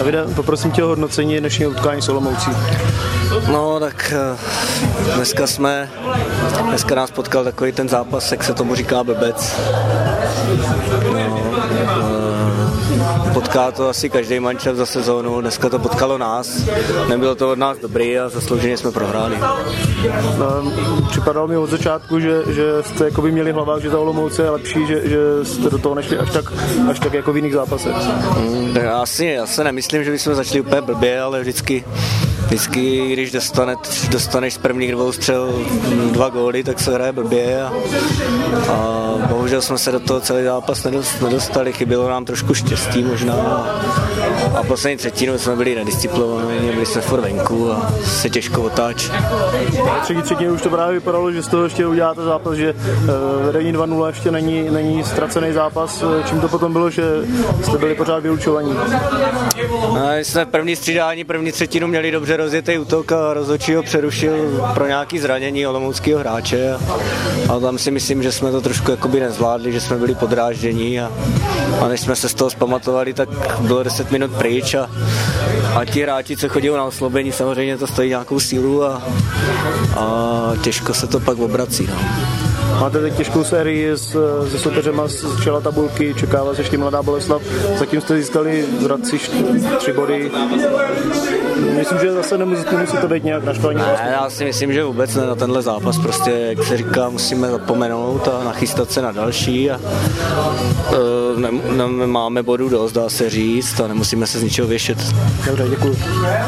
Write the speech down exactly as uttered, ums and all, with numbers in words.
Davide, poprosím tě o hodnocení dnešního utkání s Olomoucí. No tak dneska jsme, dneska nás potkal takový ten zápas, jak se tomu říká blbec. No, potká to asi každý mančaft za sezónu, dneska to potkalo nás, nebylo to od nás dobrý a zaslouženě jsme prohráli. Připadalo mi od začátku, že, že jste jako by měli hlavách, že ta Olomouce je lepší, že, že jste do toho nešli až tak, až tak jako v jiných zápasech. Hmm, asi, já se nemyslím, že bychom začali úplně blbě, ale vždycky Vždycky, když dostane, dostaneš z prvních dvou střel dva góly, tak se hraje blbě a, a bohužel jsme se do toho celý zápas nedostali, chybělo nám trošku štěstí možná a poslední třetinu jsme byli nedisciplinovaní, byli jsme furt venku a se těžko otáčí. Třetí třetinu už to právě vypadalo, že z toho ještě uděláte zápas, že vedení dva nula ještě není, není ztracený zápas, čím to potom bylo, že jste byli pořád vyučovaní? No, jsme první střídání, první třetinu měli dobře rozjetý útok a rozhodčí ho přerušil pro nějaké zranění olomouckého hráče a, a tam si myslím, že jsme to trošku jakoby nezvládli, že jsme byli podráždění a, a než jsme se z toho zpamatovali, tak bylo deset minut pryč a, a ti hráči, co chodí na oslabení, samozřejmě to stojí nějakou sílu a, a těžko se to pak obrací. No. Máte teď těžkou sérii s, se soupeřema z čela tabulky, čeká vás ještě Mladá Boleslav, zatím jste získali v Hradci tři body. Myslím, že zase nemusí, nemusí to být nějak naštvaní. Ne, já si myslím, že vůbec ne na tenhle zápas, prostě, jak se říká, musíme zapomenout a nachystat se na další a uh, ne, ne, máme bodů dost, dá se říct a nemusíme se z ničeho věšet. Dobře, děkuji.